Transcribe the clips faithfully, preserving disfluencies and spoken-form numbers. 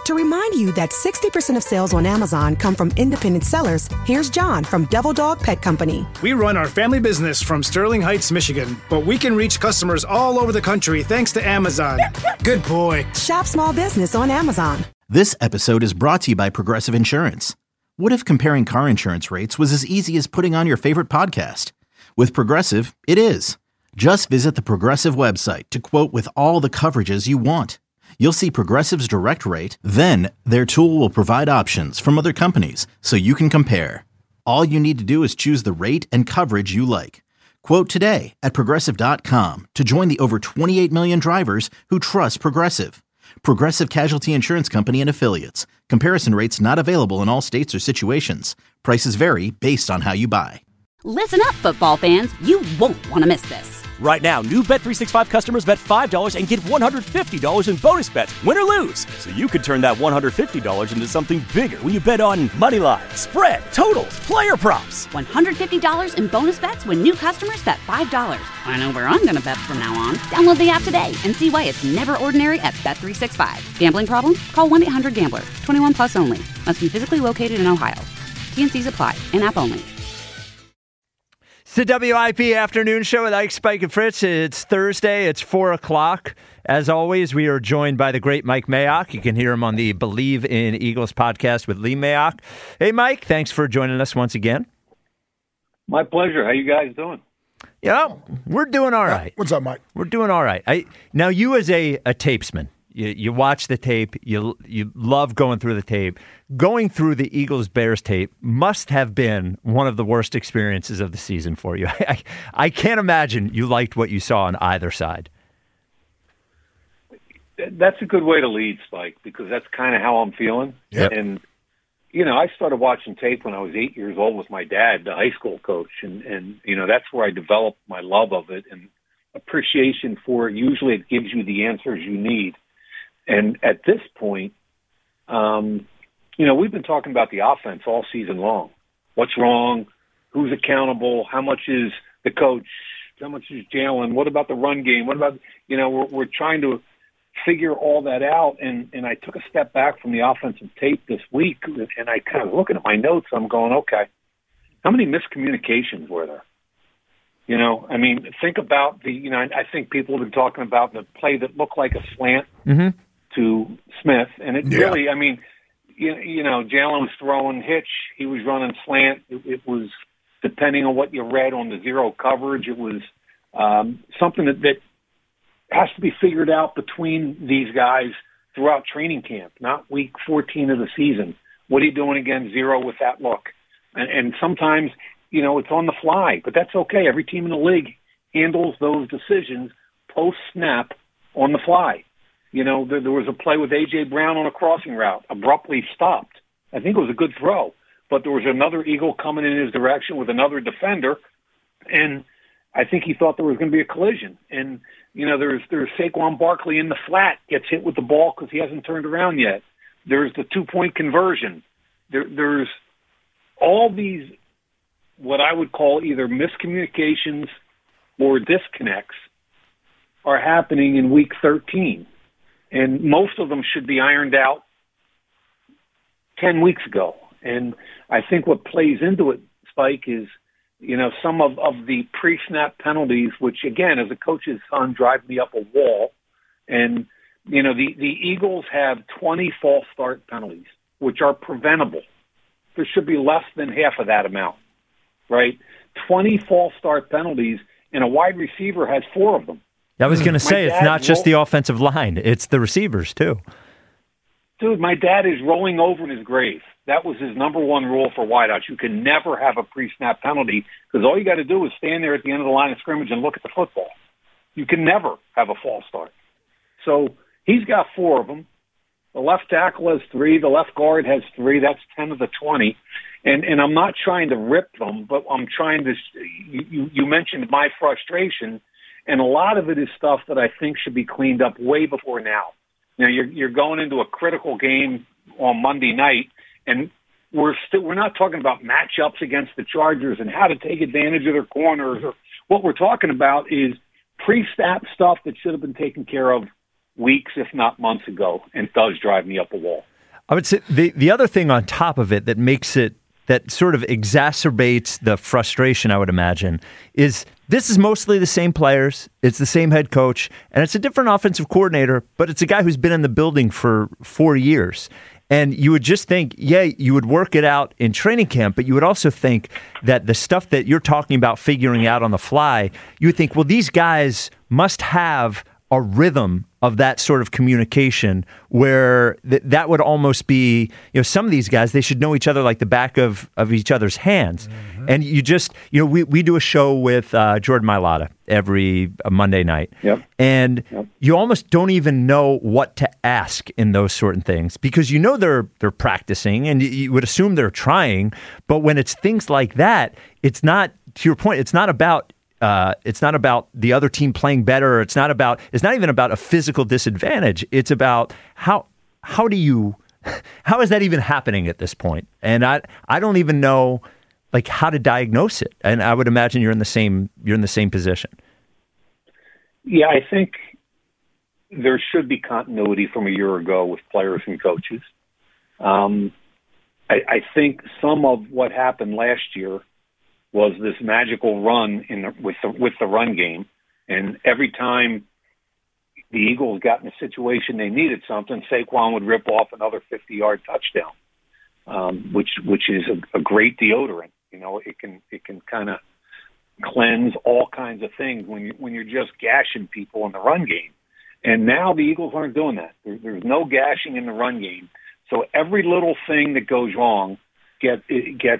To remind you that sixty percent of sales on Amazon come from independent sellers, here's John from Devil Dog Pet Company. We run our family business from Sterling Heights, Michigan, but we can reach customers all over the country thanks to Amazon. Good boy. Shop small business on Amazon. This episode is brought to you by Progressive Insurance. What if comparing car insurance rates was as easy as putting on your favorite podcast? With Progressive, it is. Just visit the Progressive website to quote with all the coverages you want. You'll see Progressive's direct rate, then their tool will provide options from other companies so you can compare. All you need to do is choose the rate and coverage you like. Quote today at Progressive dot com to join the over twenty-eight million drivers who trust Progressive. Progressive Casualty Insurance Company and Affiliates. Comparison rates not available in all states or situations. Prices vary based on how you buy. Listen up, football fans. You won't want to miss this. Right now, new Bet three sixty-five customers bet five dollars and get one hundred fifty dollars in bonus bets, win or lose. So you could turn that one hundred fifty dollars into something bigger when you bet on money line, spread, totals, player props. one hundred fifty dollars in bonus bets when new customers bet five dollars. I know where I'm going to bet from now on. Download the app today and see why it's never ordinary at Bet three sixty-five. Gambling problem? Call one eight hundred gambler. twenty-one plus only. Must be physically located in Ohio. T and Cs apply. In-app only. It's the W I P Afternoon Show with Ike, Spike, and Fritz. It's Thursday. It's four o'clock. As always, we are joined by the great Mike Mayock. You can hear him on the Believe in Eagles podcast with Lee Mayock. Hey, Mike, thanks for joining us once again. My pleasure. How you guys doing? You know, we're doing all right. What's up, Mike? We're doing all right. I, now, you as a, a tapesman, you, you watch the tape, you you love going through the tape. Going through the Eagles-Bears tape must have been one of the worst experiences of the season for you. I, I can't imagine you liked what you saw on either side. That's a good way to lead, Spike, because that's kind of how I'm feeling. Yep. And, you know, I started watching tape when I was eight years old with my dad, the high school coach. And, and you know, that's where I developed my love of it and appreciation for it. Usually it gives you the answers you need. And at this point, um, you know, we've been talking about the offense all season long. What's wrong? Who's accountable? How much is the coach? How much is Jalen? What about the run game? What about, you know, we're, we're trying to figure all that out. And, and I took a step back from the offensive tape this week, and I kind of looking at my notes. I'm going, okay, how many miscommunications were there? You know, I mean, think about the, you know, I, I think people have been talking about the play that looked like a slant Mm-hmm. to Smith. And it Yeah. really, I mean, you, you know, Jalen was throwing hitch. He was running slant. It, it was, depending on what you read on the zero coverage, it was um, something that, that has to be figured out between these guys throughout training camp, not week fourteen of the season. What are you doing against zero with that look? And, and sometimes, you know, it's on the fly, but that's okay. Every team in the league handles those decisions post-snap on the fly. You know, there, there was a play with A J. Brown on a crossing route, abruptly stopped. I think it was a good throw, but there was another Eagle coming in his direction with another defender, and I think he thought there was going to be a collision. And, you know, there's there's Saquon Barkley in the flat, gets hit with the ball because he hasn't turned around yet. There's the two-point conversion. There, there's all these what I would call either miscommunications or disconnects are happening in week thirteen. And most of them should be ironed out ten weeks ago. And I think what plays into it, Spike, is, you know, some of, of the pre-snap penalties, which, again, as a coach's son, drive me up a wall. And, you know, the, the Eagles have twenty false start penalties, which are preventable. There should be less than half of that amount, right? twenty false start penalties, and a wide receiver has four of them. I was going to say, it's not just roll- the offensive line. It's the receivers, too. Dude, my dad is rolling over in his grave. That was his number one rule for wideouts. You can never have a pre-snap penalty because all you got to do is stand there at the end of the line of scrimmage and look at the football. You can never have a false start. So he's got four of them. The left tackle has three. The left guard has three. That's ten of the twenty. And and I'm not trying to rip them, but I'm trying to – you you mentioned my frustration. And a lot of it is stuff that I think should be cleaned up way before now. Now you're you're going into a critical game on Monday night, and we're still we're not talking about matchups against the Chargers and how to take advantage of their corners. Or what we're talking about is pre-snap stuff that should have been taken care of weeks, if not months ago, and does drive me up a wall. I would say the, the other thing on top of it that makes it, that sort of exacerbates the frustration, I would imagine, is this is mostly the same players, it's the same head coach, and it's a different offensive coordinator, but it's a guy who's been in the building for four years. And you would just think, yeah, you would work it out in training camp, but you would also think that the stuff that you're talking about figuring out on the fly, you would think, well, these guys must have a rhythm of that sort of communication where th- that would almost be, you know, some of these guys, they should know each other like the back of, of each other's hands. Mm-hmm. And you just, you know, we, we do a show with uh, Jordan Mailata every uh, Monday night. Yep. And yep. you almost don't even know what to ask in those certain things because you know they're they're practicing and you would assume they're trying. But when it's things like that, it's not, to your point, it's not about Uh, it's not about the other team playing better. It's not about. It's not even about a physical disadvantage. It's about how how do you how is that even happening at this point? And I I don't even know like how to diagnose it. And I would imagine you're in the same you're in the same position. Yeah, I think there should be continuity from a year ago with players and coaches. Um, I, I think some of what happened last year was this magical run in the, with the with the run game, and every time the Eagles got in a situation they needed something, Saquon would rip off another fifty-yard touchdown, um, which which is a, a great deodorant. You know, it can it can kind of cleanse all kinds of things when you when you're just gashing people in the run game. And now the Eagles aren't doing that. There, there's no gashing in the run game, so every little thing that goes wrong get it gets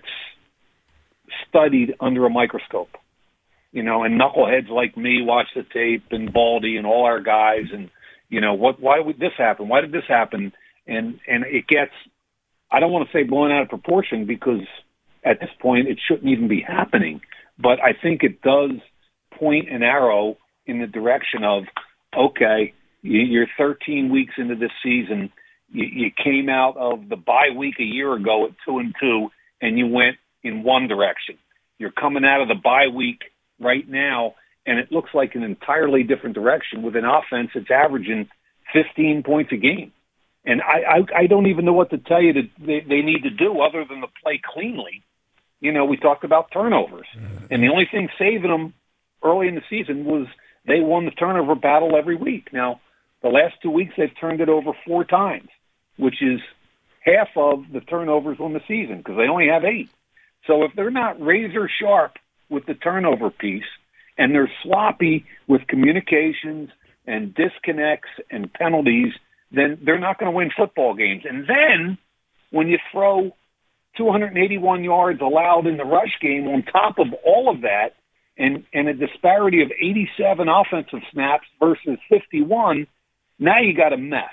studied under a microscope, you know, and knuckleheads like me watch the tape and Baldy and all our guys and, you know, what, why would this happen? Why did this happen? And, and it gets, I don't want to say blown out of proportion because at this point it shouldn't even be happening, but I think it does point an arrow in the direction of, okay, you're thirteen weeks into this season. You, you came out of the bye week a year ago at two and two and you went in one direction. You're coming out of the bye week right now, and it looks like an entirely different direction with an offense that's averaging fifteen points a game. And I, I, I don't even know what to tell you that they, they need to do other than to play cleanly. You know, we talked about turnovers, and the only thing saving them early in the season was they won the turnover battle every week. Now, the last two weeks they've turned it over four times, which is half of the turnovers on the season because they only have eight. So if they're not razor sharp with the turnover piece and they're sloppy with communications and disconnects and penalties, then they're not going to win football games. And then when you throw two hundred eighty-one yards allowed in the rush game on top of all of that and, and a disparity of eighty-seven offensive snaps versus fifty-one, now you got a mess.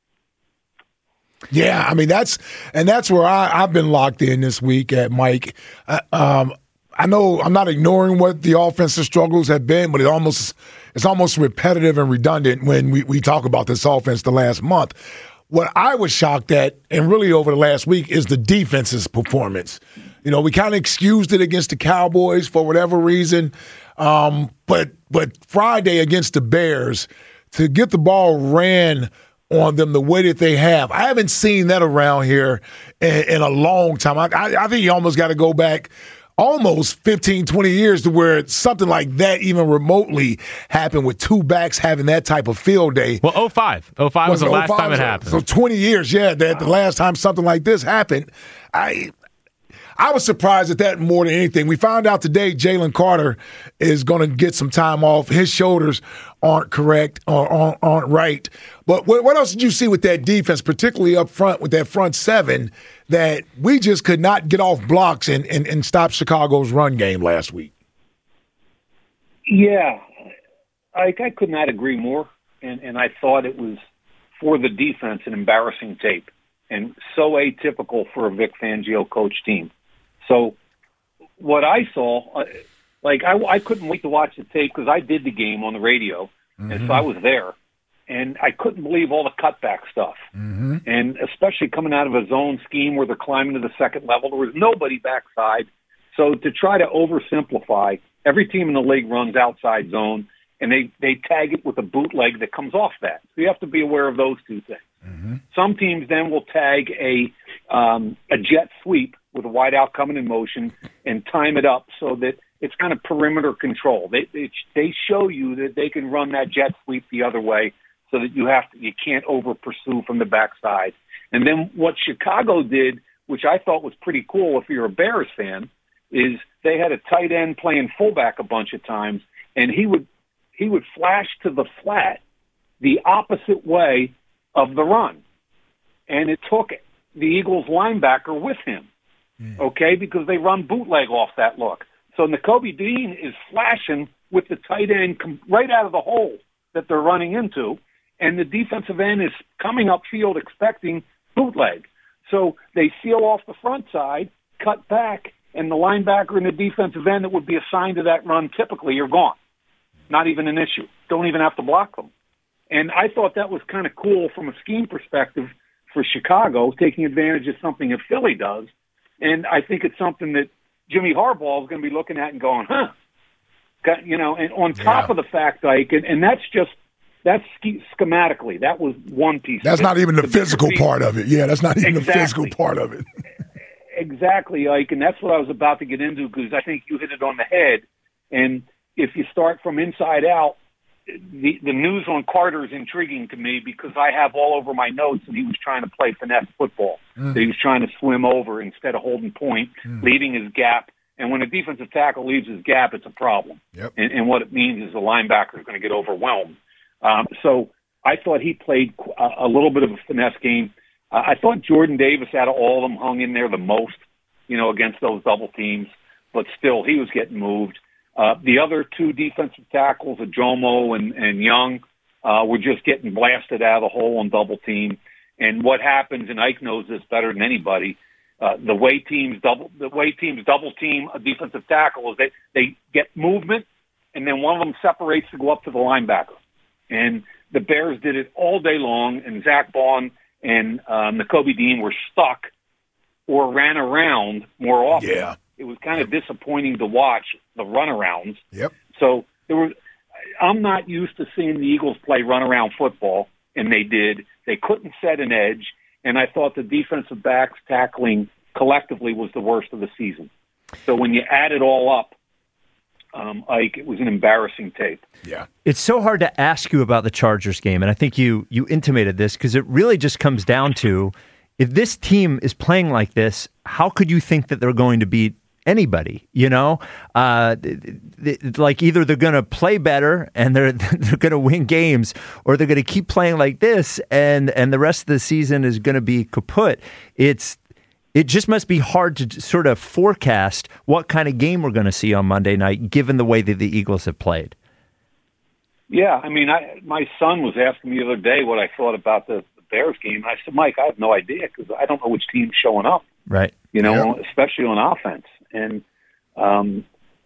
Yeah, I mean, that's and that's where I, I've been locked in this week at Mike. Uh, um, I know I'm not ignoring what the offensive struggles have been, but it almost it's almost repetitive and redundant when we, we talk about this offense the last month. What I was shocked at, and really over the last week, is the defense's performance. You know, we kind of excused it against the Cowboys for whatever reason, um, but but Friday against the Bears, to get the ball ran on them the way that they have. I haven't seen that around here in, in a long time. I, I, I think you almost got to go back almost fifteen, twenty years to where something like that even remotely happened with two backs having that type of field day. Well, oh five. oh five was, was the last time it happened. So twenty years, yeah, that the last time something like this happened. I I was surprised at that more than anything. We found out today Jalen Carter is going to get some time off. His shoulders aren't correct or aren't, aren't right. But what, what else did you see with that defense, particularly up front with that front seven, that we just could not get off blocks and, and, and stop Chicago's run game last week? Yeah, I, I could not agree more. And, and I thought it was, for the defense, an embarrassing tape and so atypical for a Vic Fangio coach team. So what I saw, like I, I couldn't wait to watch the tape because I did the game on the radio, mm-hmm. and so I was there, and I couldn't believe all the cutback stuff, mm-hmm. and especially coming out of a zone scheme where they're climbing to the second level, there was nobody backside. So to try to oversimplify, every team in the league runs outside zone, and they, they tag it with a bootleg that comes off that. So you have to be aware of those two things. Mm-hmm. Some teams then will tag a um, a jet sweep with a wideout coming in motion and time it up so that it's kind of perimeter control. They they, they show you that they can run that jet sweep the other way so that you have to, you can't over pursue from the backside. And then what Chicago did, which I thought was pretty cool if you're a Bears fan, is they had a tight end playing fullback a bunch of times, and he would he would flash to the flat the opposite way of the run. And it took the Eagles linebacker with him, mm. okay, because they run bootleg off that look. So Nakobe Dean is flashing with the tight end right out of the hole that they're running into, and the defensive end is coming upfield expecting bootleg. So they seal off the front side, cut back, and the linebacker and the defensive end that would be assigned to that run typically are gone. Not even an issue. Don't even have to block them. And I thought that was kind of cool from a scheme perspective for Chicago, taking advantage of something that Philly does. And I think it's something that Jimmy Harbaugh is going to be looking at and going, huh. You know, and on top yeah. of the fact, Ike, and, and that's just, that's schematically. That was one piece. That's of not it. even the, the physical piece. part of it. Yeah, that's not even exactly. the physical part of it. Exactly, Ike, and that's what I was about to get into because I think you hit it on the head. And if you start from inside out, the, the news on Carter is intriguing to me because I have all over my notes that he was trying to play finesse football, mm. that he was trying to swim over instead of holding point, mm. leaving his gap. And when a defensive tackle leaves his gap, it's a problem. Yep. And, and what it means is the linebacker is going to get overwhelmed. Um, so I thought he played a, a little bit of a finesse game. Uh, I thought Jordan Davis, out of all of them, hung in there the most, you know, against those double teams. But still, he was getting moved. Uh, the other two defensive tackles, Ajomo and, and Young, uh, were just getting blasted out of the hole on double team. And what happens, and Ike knows this better than anybody, uh, the way teams double the way teams double team a defensive tackle is they, they get movement, and then one of them separates to go up to the linebacker. And the Bears did it all day long, and Zach Bond and uh, Nakobe Dean were stuck or ran around more often. Yeah. It was kind of disappointing to watch the runarounds. Yep. So there was. I'm not used to seeing the Eagles play runaround football, and they did. They couldn't set an edge, and I thought the defensive backs tackling collectively was the worst of the season. So when you add it all up, um, Ike, it was an embarrassing tape. Yeah. It's so hard to ask you about the Chargers game, and I think you you intimated this because it really just comes down to if this team is playing like this, how could you think that they're going to beat anybody, you know, uh, like either they're going to play better and they're they're going to win games, or they're going to keep playing like this, and and the rest of the season is going to be kaput. It's it just must be hard to sort of forecast what kind of game we're going to see on Monday night, given the way that the Eagles have played. Yeah, I mean, I, my son was asking me the other day what I thought about the, the Bears game. I said, Mike, I have no idea because I don't know which team's showing up. Right. You know, yeah. especially on offense. And um,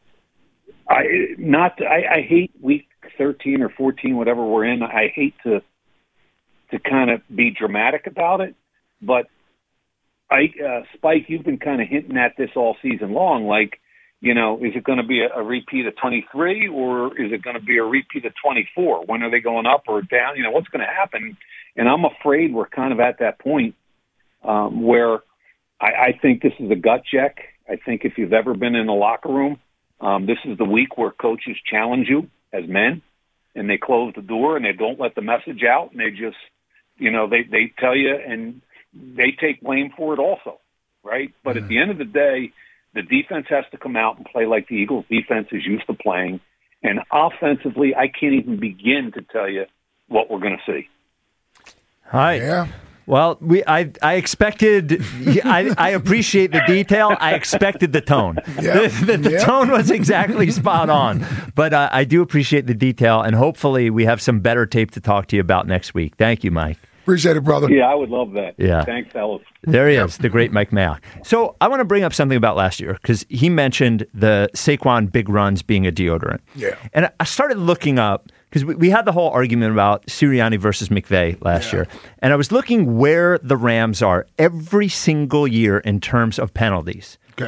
I not I, I hate week thirteen or fourteen, whatever we're in. I hate to to kind of be dramatic about it, but I uh, Spike, you've been kind of hinting at this all season long. Like, you know, is it going to be a, a repeat of twenty-three, or is it going to be a repeat of twenty-four? When are they going up or down? You know, what's going to happen? And I'm afraid we're kind of at that point um, where I, I think this is a gut check. I think if you've ever been in a locker room, um, this is the week where coaches challenge you as men, and they close the door and they don't let the message out, and they just, you know, they, they tell you and they take blame for it also, right? But mm-hmm. at the end of the day, the defense has to come out and play like the Eagles defense is used to playing. And offensively, I can't even begin to tell you what we're going to see. Hi. Yeah. Well, we I I expected. I, I appreciate the detail. I expected the tone. Yep. The, the, the yep. tone was exactly spot on. But uh, I do appreciate the detail, and hopefully we have some better tape to talk to you about next week. Thank you, Mike. Appreciate it, brother. Yeah, I would love that. Yeah. Thanks, fellas. There he is, the great Mike Mayock. So I want to bring up something about last year because he mentioned the Saquon big runs being a deodorant. Yeah. And I started looking up because we, we had the whole argument about Sirianni versus McVay last yeah. year. And I was looking where the Rams are every single year in terms of penalties. Okay.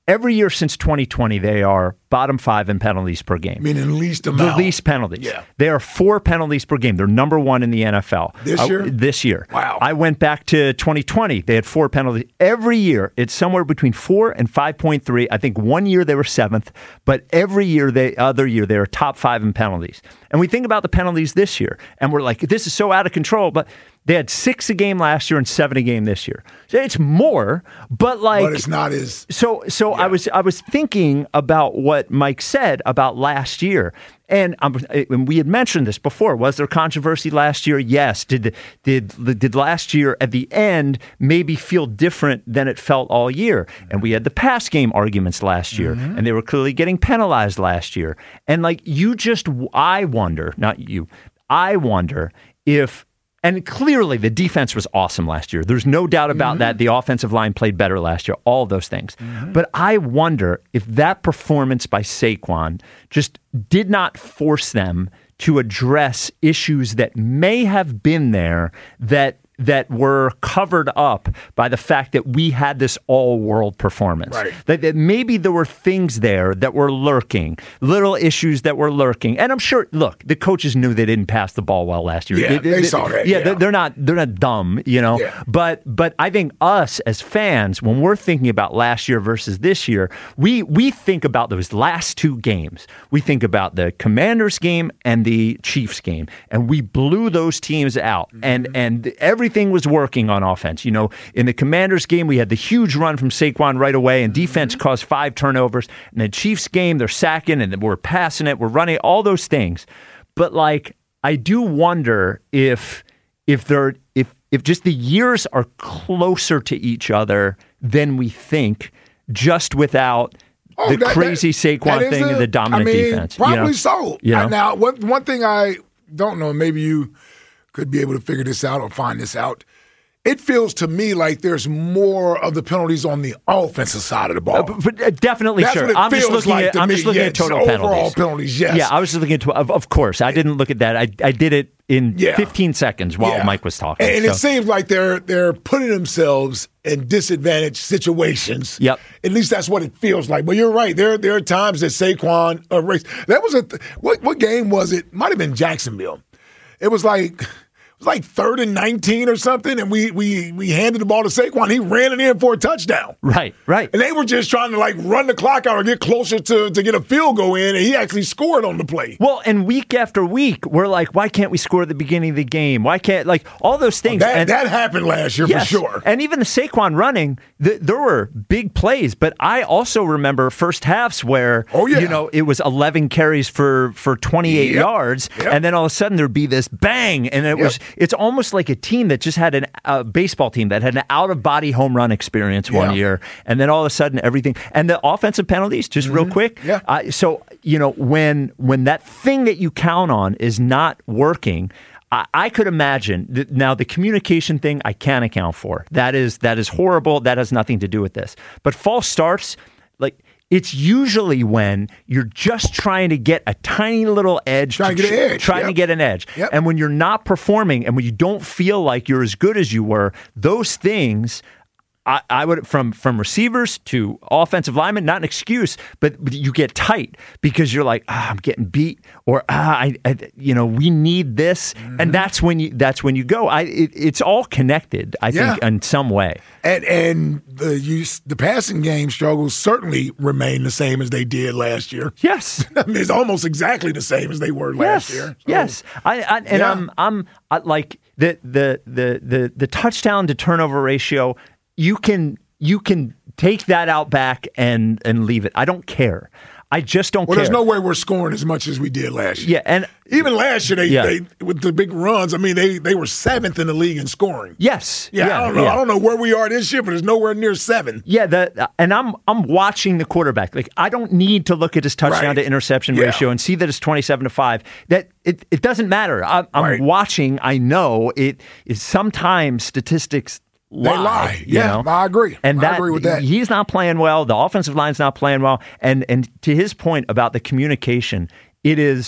Every year since twenty twenty, they are bottom five in penalties per game. Meaning least amount. The least penalties. Yeah. They are four penalties per game. They're number one in the N F L. This uh, year? This year. Wow. I went back to twenty twenty. They had four penalties. Every year, it's somewhere between four and five point three. I think one year they were seventh, but every year, the other year, they were top five in penalties. And we think about the penalties this year, and we're like, this is so out of control, but they had six a game last year and seven a game this year. So it's more, but like, but it's not as so. So yeah. I was I was thinking about what Mike said about last year, and, um, and we had mentioned this before. Was there controversy last year? Yes. Did did did last year at the end maybe feel different than it felt all year? And we had the pass game arguments last year, mm-hmm. and they were clearly getting penalized last year. And like you just, I wonder, not you, I wonder if. And clearly, the defense was awesome last year. There's no doubt about mm-hmm. that. The offensive line played better last year, all those things. Mm-hmm. But I wonder if that performance by Saquon just did not force them to address issues that may have been there that that were covered up by the fact that we had this all-world performance. Right. That, that maybe there were things there that were lurking, little issues that were lurking. And I'm sure, look, the coaches knew they didn't pass the ball well last year. Yeah, they, they, they saw that. Yeah, yeah. They're, they're not they're not dumb, you know. Yeah. But but I think us as fans, when we're thinking about last year versus this year, we we think about those last two games. We think about the Commanders game and the Chiefs game, and we blew those teams out. Mm-hmm. And and every Everything was working on offense. You know, in the Commanders game, we had the huge run from Saquon right away, and defense mm-hmm. caused five turnovers. In the Chiefs game, they're sacking, and we're passing it, we're running, all those things. But like, I do wonder if if they're if if just the years are closer to each other than we think, just without oh, the that, crazy that, Saquon that thing a, and the dominant I mean, defense. Probably you know? so. You know? Now, one one thing I don't know, maybe you could be able to figure this out or find this out. It feels to me like there's more of the penalties on the offensive side of the ball. Uh, but, uh, definitely, That's sure. What it I'm feels just looking like at. to I'm me. just looking yeah, at total overall penalties. Overall penalties, yes. Yeah, I was just looking at. Of, of course, I didn't look at that. I I did it in yeah. fifteen seconds while yeah. Mike was talking. And so. it seems like they're they're putting themselves in disadvantaged situations. Yep. At least that's what it feels like. But you're right. There there are times that Saquon erased. That was a th- what what game was it? Might have been Jacksonville. It was like. It was like third and nineteen or something, and we we we handed the ball to Saquon. He ran it in for a touchdown. Right, right. And they were just trying to like run the clock out or get closer to, to get a field goal in, and he actually scored on the play. Well, and week after week, we're like, why can't we score at the beginning of the game? Why can't, like, all those things. Well, that, and, that happened last year yes, for sure. And even the Saquon running, the, there were big plays, but I also remember first halves where, oh, yeah. you know, it was eleven carries for, for twenty-eight yep. yards, yep. and then all of a sudden there'd be this bang, and it yep. was, it's almost like a team that just had an, a baseball team that had an out-of-body home run experience one yeah. year, and then all of a sudden everything, and the offensive penalties, just mm-hmm. real quick. Yeah. Uh, so, you know, when when that thing that you count on is not working, I, I could imagine that now the communication thing I can't account for. That is that is horrible. That has nothing to do with this. But false starts, like. It's usually when you're just trying to get a tiny little edge, trying to, to get an edge, trying yep. to get an edge, yep. and when you're not performing, and when you don't feel like you're as good as you were, those things. I, I would from from receivers to offensive linemen, not an excuse, but you get tight because you're like, ah, I'm getting beat, or ah, I, I, you know, we need this, mm-hmm. and that's when you that's when you go. I it, it's all connected, I yeah. think, in some way. And and the use the passing game struggles certainly remain the same as they did last year. Yes, I mean it's almost exactly the same as they were last yes. year. So, yes, I, I and yeah. I'm I'm I, like the the the the the touchdown to turnover ratio. You can you can take that out back and, and leave it. I don't care. I just don't well, care. Well, there's no way we're scoring as much as we did last year. Yeah, and even last year, they, yeah. they with the big runs. I mean, they they were seventh in the league in scoring. Yes. Yeah. yeah I don't know. yeah. I don't know where we are this year, but it's nowhere near seven. Yeah. The and I'm I'm watching the quarterback. Like I don't need to look at his touchdown right. to interception yeah. ratio and see that it's twenty-seven to five. That it it doesn't matter. I, I'm right. watching. I know it is sometimes statistics. Lie, they lie. You yeah, know? I agree. And I that, agree with that. He's not playing well. The offensive line's not playing well. And and to his point about the communication, it is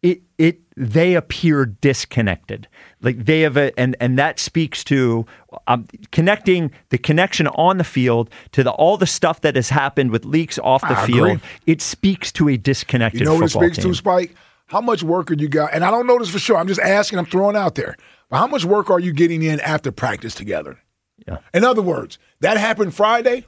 it it they appear disconnected. Like they have a, and and that speaks to um, connecting the connection on the field to the all the stuff that has happened with leaks off the I field. agree. It speaks to a disconnected You know what it football speaks team. to, Spike? How much work are you got? And I don't know this for sure. I'm just asking. I'm throwing out there. But how much work are you getting in after practice together? Yeah. In other words, that happened Friday.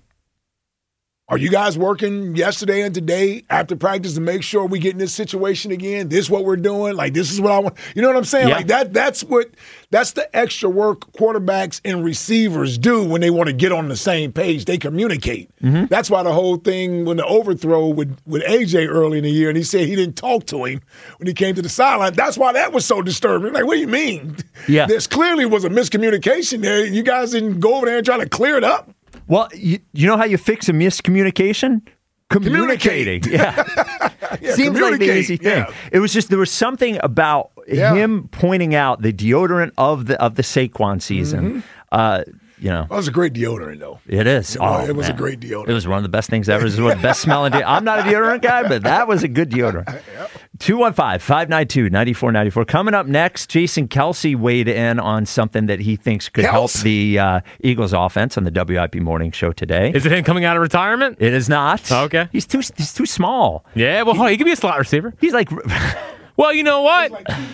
Are you guys working yesterday and today after practice to make sure we get in this situation again? This is what we're doing. Like, this is what I want. You know what I'm saying? Yeah. Like that. That's what. That's the extra work quarterbacks and receivers do when they want to get on the same page. They communicate. Mm-hmm. That's why the whole thing when the overthrow with with A J early in the year, and he said he didn't talk to him when he came to the sideline. That's why that was so disturbing. Like, what do you mean? Yeah. This clearly was a miscommunication there. You guys didn't go over there and try to clear it up. Well, you, you know how you fix a miscommunication? Communicating. Communicate. Yeah. Yeah, Seems like the communicate. easy thing. Yeah. It was just there was something about Yeah. him pointing out the deodorant of the of the Saquon season. Mm-hmm. Uh, you know, That was a great deodorant, though. it is. It oh, was- it was a man. great deodorant. It was one of the best things ever. It was one of the best smelling. De- I'm not a deodorant guy, but that was a good deodorant. two one five, five nine two, nine four nine four. Coming up next, Jason Kelsey weighed in on something that he thinks could help Kels? the uh, Eagles offense on the W I P Morning Show today. Is it him coming out of retirement? It is not. Okay. He's too he's too small. Yeah, well, hold on, he could be a slot receiver. He's like Well, you know what?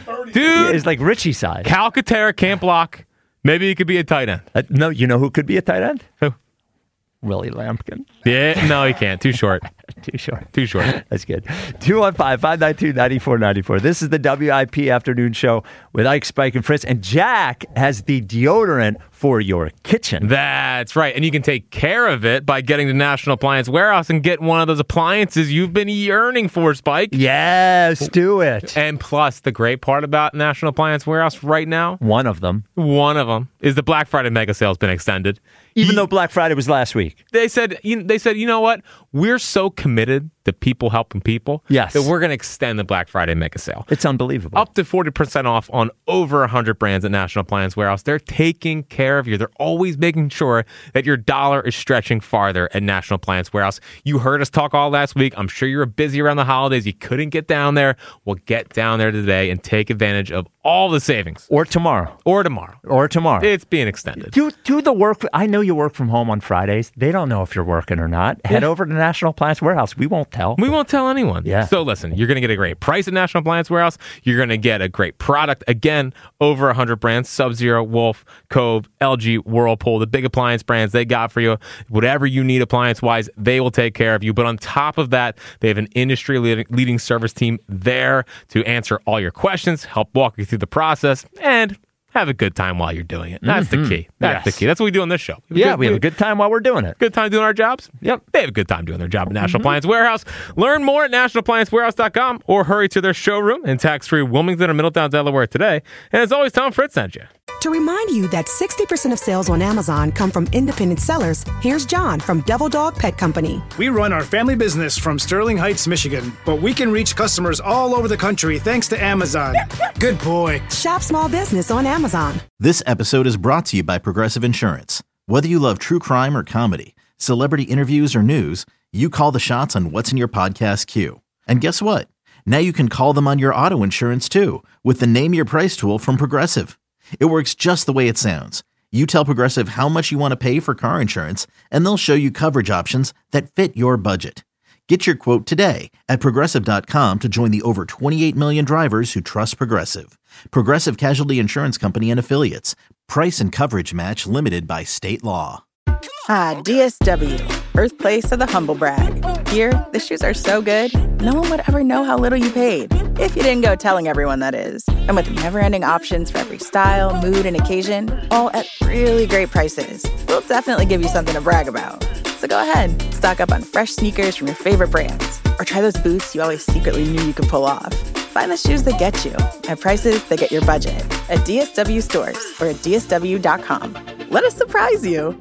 Dude, he's like Richie size. Calcaterra can't block. Maybe he could be a tight end. Uh, no, you know who could be a tight end? Who? Willie Lampkin. Yeah, no, he can't. Too short. Too short. Too short. That's good. two one five, five nine two, nine four nine four. This is the W I P Afternoon Show with Ike, Spike, and Fritz. And Jack has the deodorant for your kitchen. That's right. And you can take care of it by getting to National Appliance Warehouse and get one of those appliances you've been yearning for, Spike. Yes, do it. And plus, the great part about National Appliance Warehouse right now, One of them. one of them, is the Black Friday mega sale has been extended. Even Ye- though Black Friday was last week. They said, you, they said, you know what? We're so committed to people helping people Yes. that we're going to extend the Black Friday mega sale. It's unbelievable. Up to forty percent off on over one hundred brands at National Appliance Warehouse. They're taking care of you. They're always making sure that your dollar is stretching farther at National Appliance Warehouse. You heard us talk all last week. I'm sure you're busy around the holidays. You couldn't get down there. Well, get down there today and take advantage of all the savings. Or tomorrow. Or tomorrow. Or tomorrow. It's being extended. Do do the work. I know you work from home on Fridays. They don't know if you're working or not. Head Yeah. over to National Appliance Warehouse. We won't tell. We won't tell anyone. Yeah. So listen, you're going to get a great price at National Appliance Warehouse. You're going to get a great product. Again, over one hundred brands, Sub-Zero, Wolf, Cove, L G, Whirlpool, the big appliance brands they got for you. Whatever you need appliance-wise, they will take care of you. But on top of that, they have an industry-leading service team there to answer all your questions, help walk you through the process, and have a good time while you're doing it. That's the key. That's Yes. the key. That's what we do on this show. We have a Yeah, good- we have a good time while we're doing it. Good time doing our jobs? Yep. They have a good time doing their job at National Appliance Warehouse. Learn more at national appliance warehouse dot com or hurry to their showroom in tax-free Wilmington or Middletown, Delaware today. And as always, Tom Fritz sent you. To remind you that sixty percent of sales on Amazon come from independent sellers, here's John from Devil Dog Pet Company. We run our family business from Sterling Heights, Michigan, but we can reach customers all over the country thanks to Amazon. Good boy. Shop small business on Amazon. This episode is brought to you by Progressive Insurance. Whether you love true crime or comedy, celebrity interviews or news, you call the shots on what's in your podcast queue. And guess what? Now you can call them on your auto insurance too with the Name Your Price tool from Progressive. It works just the way it sounds. You tell Progressive how much you want to pay for car insurance, and they'll show you coverage options that fit your budget. Get your quote today at progressive dot com to join the over twenty-eight million drivers who trust Progressive. Progressive Casualty Insurance Company and Affiliates. Price and coverage match limited by state law. Ah, D S W, birthplace of the humble brag. Here, the shoes are so good, no one would ever know how little you paid. If you didn't go telling everyone, that is. And with never-ending options for every style, mood, and occasion, all at really great prices, we'll definitely give you something to brag about. So go ahead, stock up on fresh sneakers from your favorite brands, or try those boots you always secretly knew you could pull off. Find the shoes that get you at prices that get your budget at D S W stores or at D S W dot com. Let us surprise you.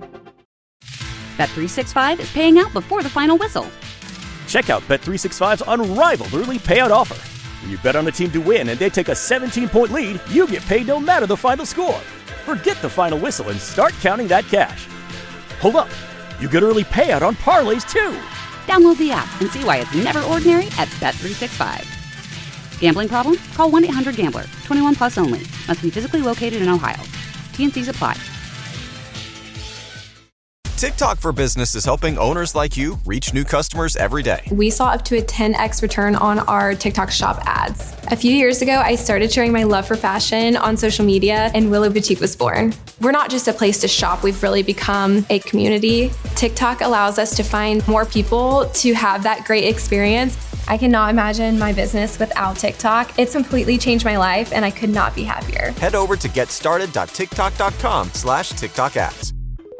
Bet three sixty-five is paying out before the final whistle. Check out Bet three sixty-five's unrivaled early payout offer. When you bet on a team to win and they take a seventeen-point lead, you get paid no matter the final score. Forget the final whistle and start counting that cash. Hold up. You get early payout on parlays, too. Download the app and see why it's never ordinary at Bet three sixty-five. Gambling problem? Call one eight hundred gambler. twenty-one plus only. Must be physically located in Ohio. T N Cs apply. TikTok for Business is helping owners like you reach new customers every day. We saw up to a ten x return on our TikTok shop ads. A few years ago, I started sharing my love for fashion on social media, and Willow Boutique was born. We're not just a place to shop, we've really become a community. TikTok allows us to find more people to have that great experience. I cannot imagine my business without TikTok. It's completely changed my life, and I could not be happier. Head over to getstarted.tiktok.com slash TikTok ads.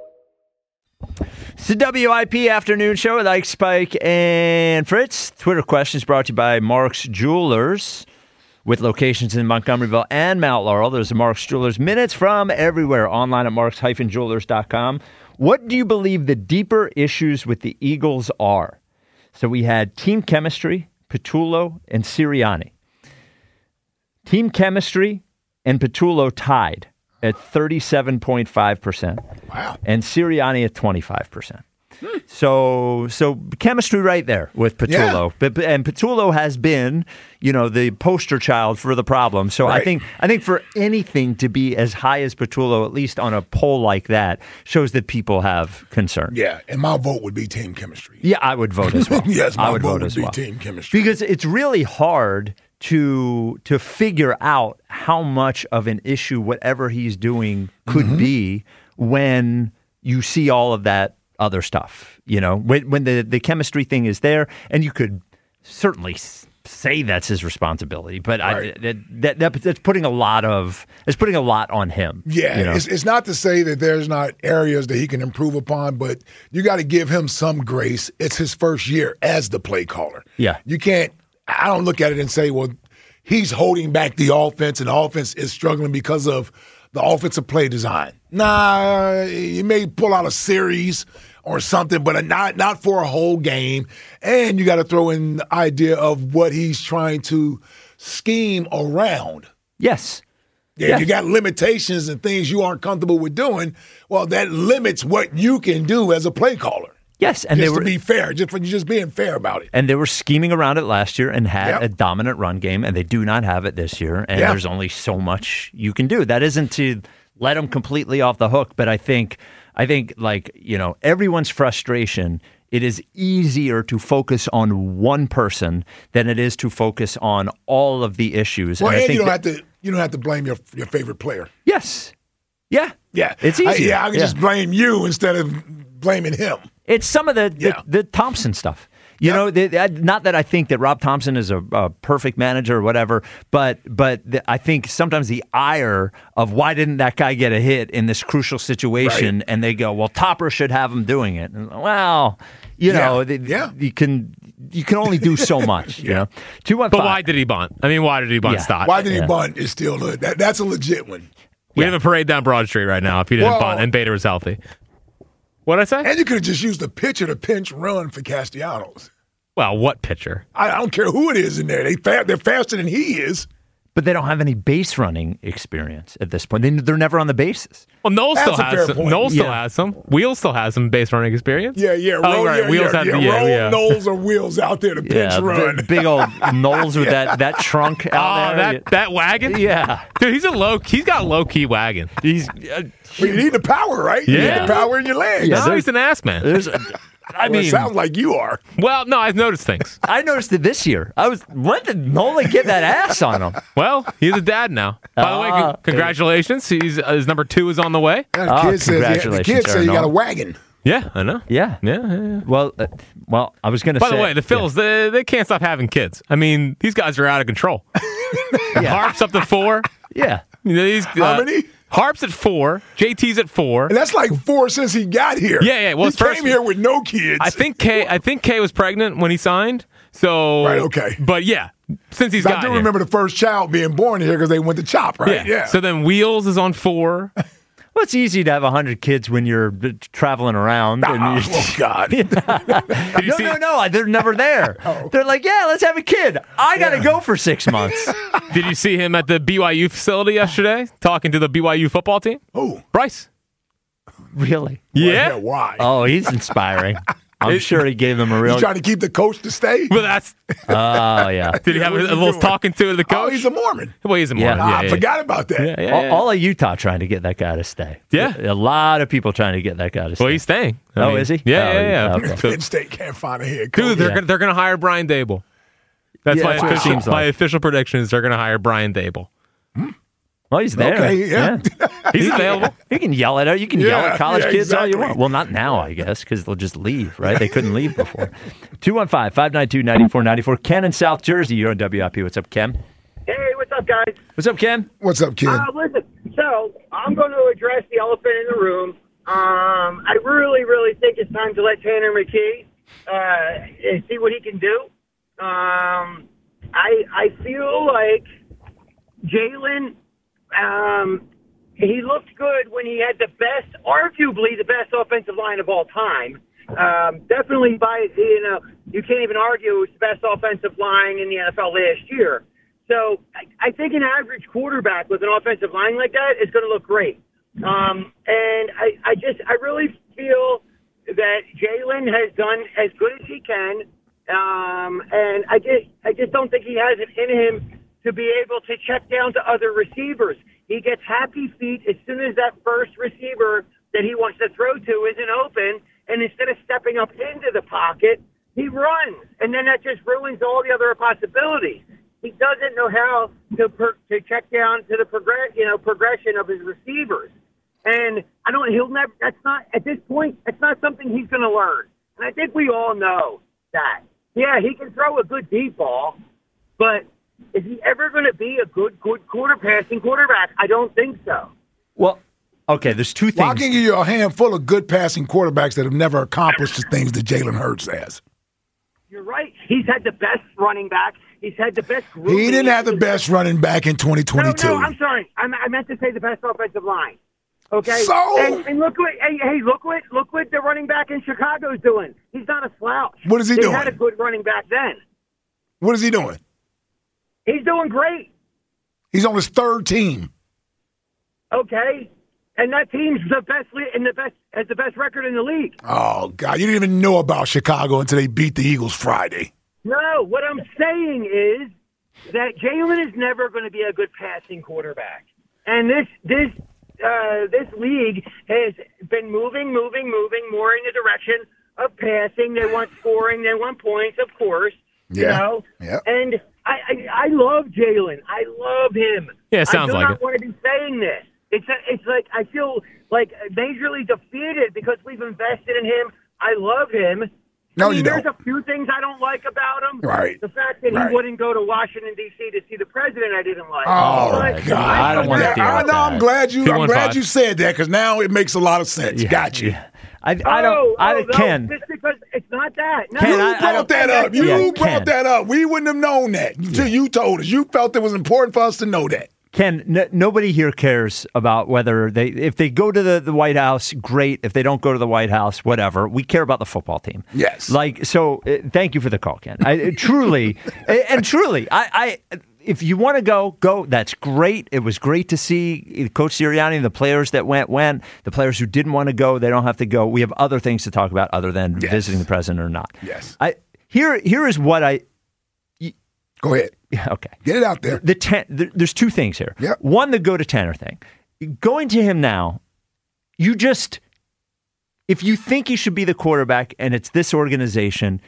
It's the W I P Afternoon Show with Ike, Spike, and Fritz. Twitter questions brought to you by Mark's Jewelers, with locations in Montgomeryville and Mount Laurel. There's a Mark's Jewelers minutes from everywhere, online at marks dash jewelers dot com. What do you believe the deeper issues with the Eagles are? So we had team chemistry, Petullo, and Sirianni. Team chemistry and Petullo tied at thirty-seven point five percent. Wow. And Sirianni at twenty-five percent. Hmm. So so chemistry right there with Petullo. Yeah. But, and Petullo has been, you know, the poster child for the problem. So right. I think I think for anything to be as high as Petullo, at least on a poll like that, shows that people have concern. Yeah, and my vote would be team chemistry. Yeah, I would vote as well. yes, my I would vote, vote would as be well. team chemistry. Because it's really hard to to figure out how much of an issue whatever he's doing could mm-hmm. be when you see all of that other stuff, you know, when, when the, the chemistry thing is there, and you could certainly say that's his responsibility, but right. I, that, that, that that's putting a lot of it's putting a lot on him. Yeah, you know? it's, it's not to say that there's not areas that he can improve upon, but you got to give him some grace. It's his first year as the play caller. Yeah, you can't. I don't look at it and say, well, he's holding back the offense, and the offense is struggling because of the offensive play design. Nah, you may pull out a series or something, but not not for a whole game. And you got to throw in the idea of what he's trying to scheme around. Yes. Yeah, yes. You got limitations and things you aren't comfortable with doing. Well, that limits what you can do as a play caller. Yes, and just they were to be fair, just for just being fair about it. And they were scheming around it last year and had yep. a dominant run game, and they do not have it this year. And yep. there's only so much you can do. That isn't to let them completely off the hook, but I think, I think, like you know, everyone's frustration. It is easier to focus on one person than it is to focus on all of the issues. Well, and, and I think you don't that, have to. You don't have to blame your your favorite player. Yes. Yeah. Yeah. It's easy. I, yeah, I can yeah. just blame you instead of blaming him. It's some of the, yeah. the, the Thompson stuff. You yep. know, the, the, not that I think that Rob Thompson is a, a perfect manager or whatever, but but the, I think sometimes the ire of why didn't that guy get a hit in this crucial situation, right. and they go, well, Topper should have him doing it. And, well, you know, yeah. The, yeah. you can you can only do so much. yeah. You know, two one. But why did he bunt? I mean, why did he bunt yeah. Stott? Why did he yeah. bunt? Is still a, that, that's a legit one. We yeah. have a parade down Broad Street right now if he didn't well, bunt and Bader was healthy. What'd I say? And you could have just used the pitcher to pinch run for Castellanos. Well, what pitcher? I, I don't care who it is in there. They fa- they're faster than he is. But they don't have any base running experience at this point. They, they're never on the bases. Well, Noel That's still has some. Noel still yeah. has some. Wheels still has some base running experience. Yeah, yeah. Oh, roll, right. yeah, Wheels yeah, had yeah, yeah, roll yeah. Knowles or Wheels out there to pinch yeah, run. Big, big old Knowles with that, that trunk out oh, there. that that wagon. Yeah, dude, he's a low. He's got a low key wagon. He's. Uh, well, you need the power, right? You yeah. need the power in your legs. Yeah, no, he's an ass man. There's. A, I well, mean, it sounds like you are. Well, no, I've noticed things. I noticed it this year. I was when did Nolan get that ass on him? Well, he's a dad now. By uh, the way, c- congratulations. He's uh, his number two is on the way. Yeah, the oh, kid says the kid said you got a wagon. Yeah, I know. Yeah, yeah. yeah, yeah. Well, uh, well, I was going to say. By the way, the Phils yeah. they they can't stop having kids. I mean, these guys are out of control. yeah. Harp's up to four. Yeah. You know, these, How uh, many? Harp's at four. J T's at four. And that's like four since he got here. Yeah, yeah. Well, he first, came here with no kids. I think Kay. I think Kay was pregnant when he signed. So right, okay. But yeah, since he's got I do here. remember the first child being born here because they went to CHOP, right? Yeah. yeah. So then Wheels is on four. Well, it's easy to have one hundred kids when you're traveling around. Oh, and you, oh God. no, no, no. They're never there. Oh. They're like, yeah, let's have a kid. I got to yeah. go for six months. Did you see him at the B Y U facility yesterday talking to the B Y U football team? Oh. Bryce. Really? Yeah. Well, why? Oh, he's inspiring. I'm sure he gave them a real. He's trying to keep the coach to stay. Well, that's. Oh yeah. Did he have a, a little doing? talking to the coach? Oh, he's a Mormon. Well, he's a Mormon. Yeah. Yeah, I yeah, forgot yeah. about that. Yeah, yeah, all, yeah. all of Utah trying to get that guy to stay. Yeah, a lot of people trying to get that guy to stay. Well, he's staying. I oh, mean, is he? Yeah, oh, yeah, yeah. Okay. Penn State can't find a head coach. Dude, they're Yeah. gonna, they're going to hire Brian Dable. That's Yeah, my that's what it official, seems my like. official prediction is they're going to hire Brian Dable. Well, he's there. Okay, yeah. He's available. You can yell at her. You can Yeah, yell at college yeah, kids all you exactly. want. Well, not now, I guess, because they'll just leave, right? They couldn't leave before. two one five, five nine two, nine four nine four. Ken in South Jersey. You're on W I P. What's up, Ken? Hey, what's up, guys? What's up, Ken? What's up, kid? Uh, listen, so I'm going to address the elephant in the room. Um, I really, really think it's time to let Tanner McKee uh, see what he can do. Um, I I feel like Jalen, um, he looked good when he had the best, arguably the best offensive line of all time. Um, definitely by, you know, you can't even argue it was the best offensive line in the N F L last year. So I, I think an average quarterback with an offensive line like that is going to look great. Um, and I, I just, I really feel that Jalen has done as good as he can. Um, and I just, I just don't think he has it in him to be able to check down to other receivers. He gets happy feet as soon as that first receiver that he wants to throw to isn't open. And instead of stepping up into the pocket, he runs. And then that just ruins all the other possibilities. He doesn't know how to per, to check down to the progress, you know, progression of his receivers. And I don't, he'll never, that's not, at this point, that's not something he's going to learn. And I think we all know that. Yeah, he can throw a good deep ball, but is he ever going to be a good, good quarter passing quarterback? I don't think so. Well, okay, there's two things. Well, I can give you a handful of good passing quarterbacks that have never accomplished the things that Jalen Hurts has. You're right. He's had the best running back. He's had the best group. He didn't have the best running back in twenty twenty-two. No, no, I'm sorry. I, I meant to say the best offensive line. Okay. So? and, and look what hey, hey look what look what the running back in Chicago's doing. He's not a slouch. What is he they doing? He had a good running back then. What is he doing? He's doing great. He's on his third team. Okay. And that team's the best in the best has the best record in the league. Oh God, you didn't even know about Chicago until they beat the Eagles Friday. No, what I'm saying is that Jalen is never going to be a good passing quarterback. And this this uh, this league has been moving, moving, moving more in the direction of passing. They want scoring. They want points, of course. Yeah. You know? Yeah. And I, I, I love Jalen. I love him. Yeah, it sounds I do like not it. want to be saying this. It's a, it's like I feel like majorly defeated because we've invested in him. I love him. No, I mean, you there's don't. a few things I don't like about him. Right. The fact that Right. he wouldn't go to Washington, D C to see the president, I didn't like. Oh, But God. I don't want to Yeah, deal I with know. that. I'm glad you. Two I'm one glad five. you said that because now it makes a lot of sense. Yeah, Got you. yeah. I, I don't. Oh, I oh, no, Ken. just because it's not that. No, Ken, You I- I brought don't- that up. You Yeah, brought Ken. that up. We wouldn't have known that until you told us. You felt it was important for us to know that. Ken, n- nobody here cares about whether they, if they go to the, the White House, great. If they don't go to the White House, whatever. We care about the football team. Yes. Like, so uh, thank you for the call, Ken. I, uh, truly, and, and truly, I, I, if you want to go, go. That's great. It was great to see Coach Sirianni, the players that went, went. The players who didn't want to go, they don't have to go. We have other things to talk about other than Yes. visiting the president or not. Yes. I, here, here is what I, Go ahead. yeah, okay. Get it out there. The ten, the, there's two things here. Yep. One, the go to Tanner thing. Going to him now, you just, if you think he should be the quarterback and it's this organization,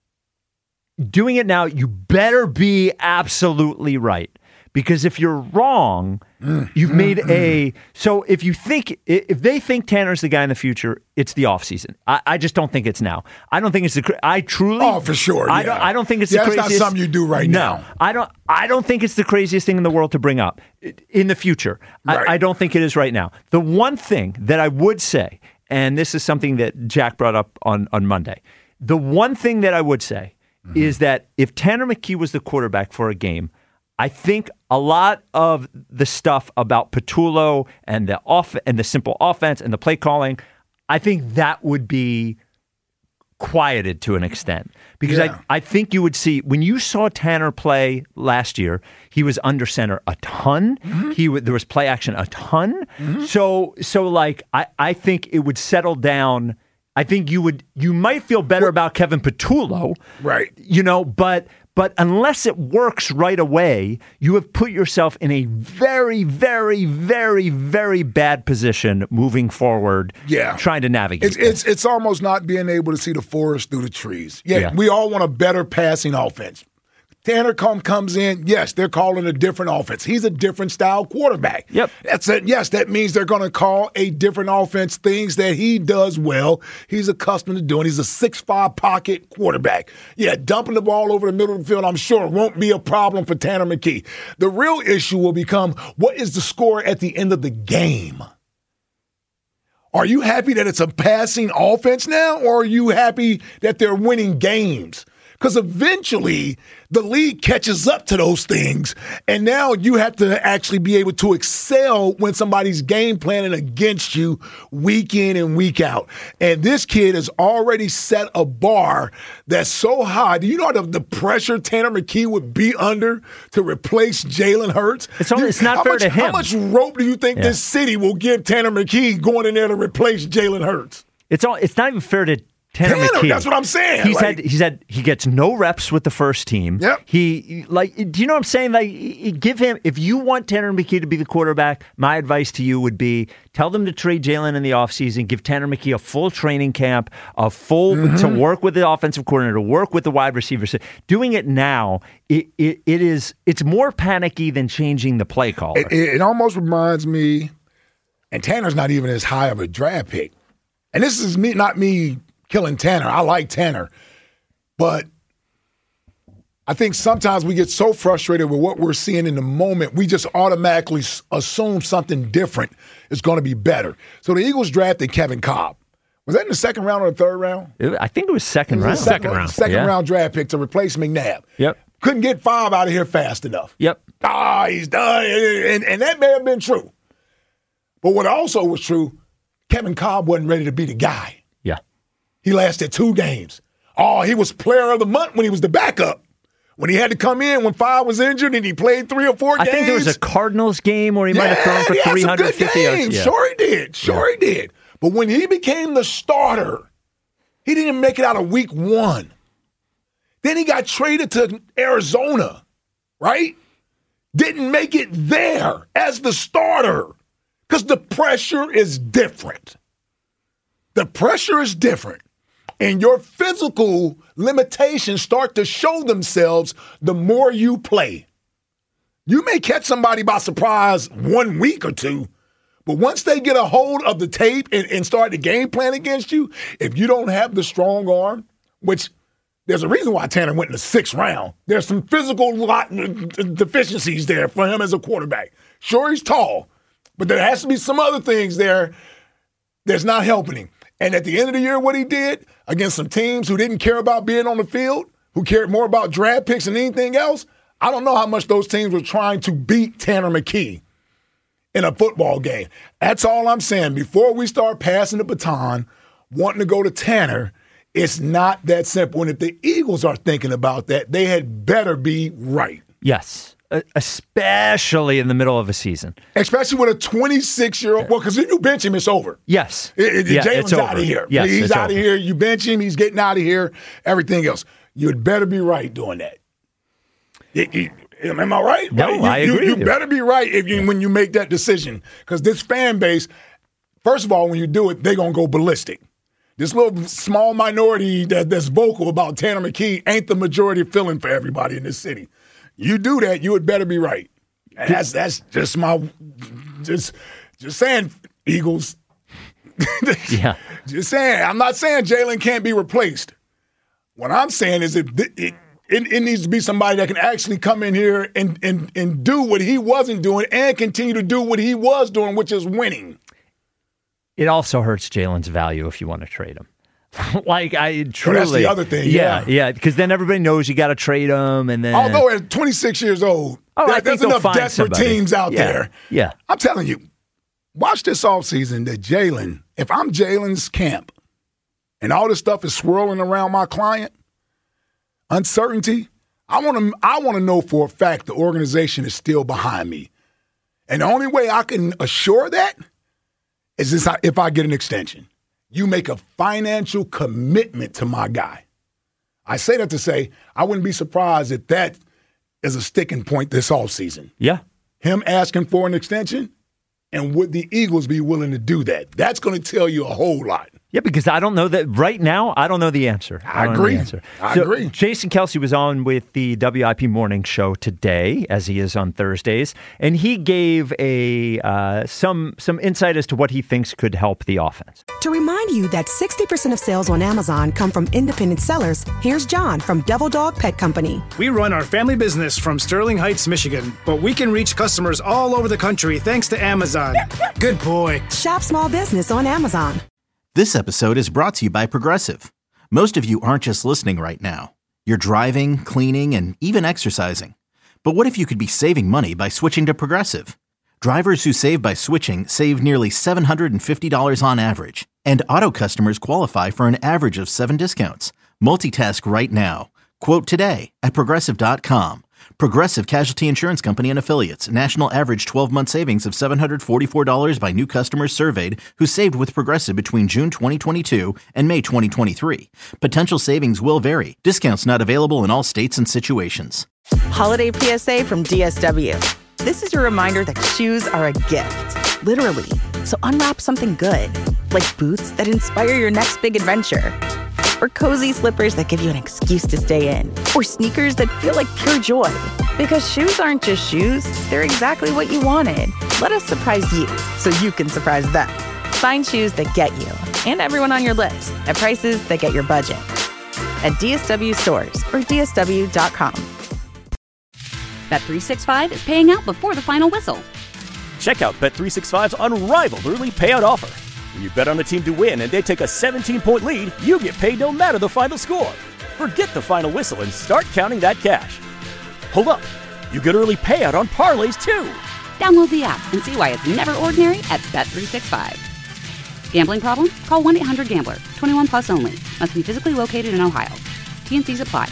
doing it now, you better be absolutely right. Because if you're wrong, you've made a. So if you think, if they think Tanner's the guy in the future, it's the offseason. I, I just don't think it's now. I don't think it's the. I truly. Oh, for sure. I yeah. don't. I don't think it's yeah, the that's craziest. not something you do right no, now. I don't. I don't think it's the craziest thing in the world to bring up in the future. Right. I, I don't think it is right now. The one thing that I would say, and this is something that Jack brought up on on Monday, the one thing that I would say mm-hmm. is that if Tanner McKee was the quarterback for a game, I think a lot of the stuff about Patullo and the off and the simple offense and the play calling, I think that would be quieted to an extent. Because Yeah. I, I think you would see, when you saw Tanner play last year, he was under center a ton. Mm-hmm. He would, there was play action a ton. Mm-hmm. So, so like, I, I think it would settle down I think you would you might feel better about Kevin Patullo. Right. You know, but but unless it works right away, you have put yourself in a very, very, very, very bad position moving forward. Yeah. Trying to navigate. It's it's, it's almost not being able to see the forest through the trees. Yeah, yeah. We all want a better passing offense. Tanner come, comes in, yes, they're calling a different offense. He's a different style quarterback. Yep. That's it. Yes, that means they're going to call a different offense, things that he does well. He's accustomed to doing. He's a six five pocket quarterback. Yeah, dumping the ball over the middle of the field, I'm sure, won't be a problem for Tanner McKee. The real issue will become, what is the score at the end of the game? Are you happy that it's a passing offense now, or are you happy that they're winning games? Because eventually the league catches up to those things, and now you have to actually be able to excel when somebody's game planning against you week in and week out. And this kid has already set a bar that's so high. Do you know the, the pressure Tanner McKee would be under to replace Jalen Hurts? It's, only, it's not how fair much, to him. How much rope do you think yeah. this city will give Tanner McKee going in there to replace Jalen Hurts? It's all. It's not even fair to Tanner, Tanner McKee. That's what I'm saying. He's like, had he's had he gets no reps with the first team. Yep. He like do you know what I'm saying? Like give him if you want Tanner McKee to be the quarterback, my advice to you would be tell them to trade Jalen in the offseason, give Tanner McKee a full training camp, a full mm-hmm. to work with the offensive coordinator, to work with the wide receivers. Doing it now, it it, it is it's more panicky than changing the play caller. It, it, it almost reminds me, and Tanner's not even as high of a draft pick. And this is me not me killing Tanner. I like Tanner. But I think sometimes we get so frustrated with what we're seeing in the moment, we just automatically assume something different is going to be better. So the Eagles drafted Kevin Cobb. Was that in the second round or the third round? It, I think it was second it was round. Second, second round. Second yeah. round draft pick to replace McNabb. Yep. Couldn't get five out of here fast enough. Yep. Ah, he's done. And, and that may have been true. But what also was true, Kevin Cobb wasn't ready to be the guy. Yeah. He lasted two games. Oh, he was player of the month when he was the backup. When he had to come in when Five was injured and he played three or four I games. I think there was a Cardinals game where he yeah, might have thrown for three hundred fifty yards. Yeah. Sure he did. Sure yeah. he did. But when he became the starter, he didn't make it out of week one. Then he got traded to Arizona, right? Didn't make it there as the starter because the pressure is different. The pressure is different. And your physical limitations start to show themselves the more you play. You may catch somebody by surprise one week or two, but once they get a hold of the tape and, and start the game plan against you, if you don't have the strong arm, which there's a reason why Tanner went in the sixth round. There's some physical lot deficiencies there for him as a quarterback. Sure, he's tall, but there has to be some other things there that's not helping him. And at the end of the year, what he did against some teams who didn't care about being on the field, who cared more about draft picks than anything else, I don't know how much those teams were trying to beat Tanner McKee in a football game. That's all I'm saying. Before we start passing the baton, wanting to go to Tanner, it's not that simple. And if the Eagles are thinking about that, they had better be right. Yes. Especially in the middle of a season. Especially with a twenty-six-year-old. Well, because if you bench him, it's over. Yes. It, it, yeah, Jalen's out of here. Yes, he's out over. of here. You bench him, he's getting out of here. Everything else. You'd better be right doing that. It, it, am I right? No, right? You, I agree. You, you better be right if you, when you make that decision. Because this fan base, first of all, when you do it, they're going to go ballistic. This little small minority that, that's vocal about Tanner McKee ain't the majority feeling for everybody in this city. You do that, you had better be right. And that's that's just my just just saying, Eagles. yeah. Just saying. I'm not saying Jalen can't be replaced. What I'm saying is it it, it it needs to be somebody that can actually come in here and and and do what he wasn't doing and continue to do what he was doing, which is winning. It also hurts Jalen's value if you want to trade him. like I truly, well, that's the other thing. Yeah, yeah, yeah, because then everybody knows you got to trade him, and then although at twenty-six years old, oh, there, I there's think enough desperate somebody. teams out yeah. there. Yeah, I'm telling you, watch this offseason that Jalen. If I'm Jalen's camp, and all this stuff is swirling around my client, uncertainty. I want to. I want to know for a fact the organization is still behind me, and the only way I can assure that is this, if I get an extension. you make a financial commitment to my guy. I say that to say I wouldn't be surprised if that is a sticking point this offseason. Yeah. Him asking for an extension, and would the Eagles be willing to do that? That's going to tell you a whole lot. Yeah, because I don't know that right now. I don't know the answer. I, I don't agree. Know the answer. I so agree. Jason Kelce was on with the W I P Morning Show today, as he is on Thursdays, and he gave a uh, some some insight as to what he thinks could help the offense. To remind you that sixty percent of sales on Amazon come from independent sellers, here's John from Devil Dog Pet Company. We run our family business from Sterling Heights, Michigan, but we can reach customers all over the country thanks to Amazon. Good boy. Shop small business on Amazon. This episode is brought to you by Progressive. Most of you aren't just listening right now. You're driving, cleaning, and even exercising. But what if you could be saving money by switching to Progressive? Drivers who save by switching save nearly seven hundred fifty dollars on average. And auto customers qualify for an average of seven discounts. Multitask right now. Quote today at Progressive dot com. Progressive Casualty Insurance Company and Affiliates. National average twelve-month savings of seven hundred forty-four dollars by new customers surveyed who saved with Progressive between June twenty twenty-two and May twenty twenty-three. Potential savings will vary. Discounts not available in all states and situations. Holiday P S A from D S W. This is your reminder that shoes are a gift, literally. So unwrap something good, like boots that inspire your next big adventure. Or cozy slippers that give you an excuse to stay in. Or sneakers that feel like pure joy. Because shoes aren't just shoes, they're exactly what you wanted. Let us surprise you so you can surprise them. Find shoes that get you and everyone on your list at prices that get your budget. At D S W stores or D S W dot com. Bet three sixty-five is paying out before the final whistle. Check out Bet three sixty-five's unrivaled early payout offer. When you bet on a team to win and they take a seventeen-point lead, you get paid no matter the final score. Forget the final whistle and start counting that cash. Hold up. You get early payout on parlays, too. Download the app and see why it's never ordinary at Bet three sixty-five. Gambling problem? Call one eight hundred gambler. twenty-one plus only. Must be physically located in Ohio. T and C's apply.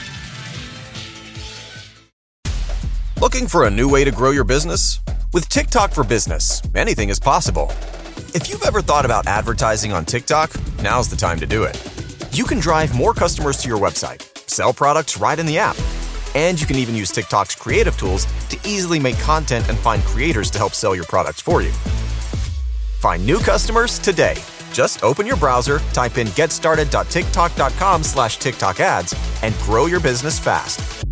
Looking for a new way to grow your business? With TikTok for Business, anything is possible. If you've ever thought about advertising on TikTok, now's the time to do it. You can drive more customers to your website, sell products right in the app, and you can even use TikTok's creative tools to easily make content and find creators to help sell your products for you. Find new customers today. Just open your browser, type in getstarted.tiktok.com slash TikTok ads, and grow your business fast.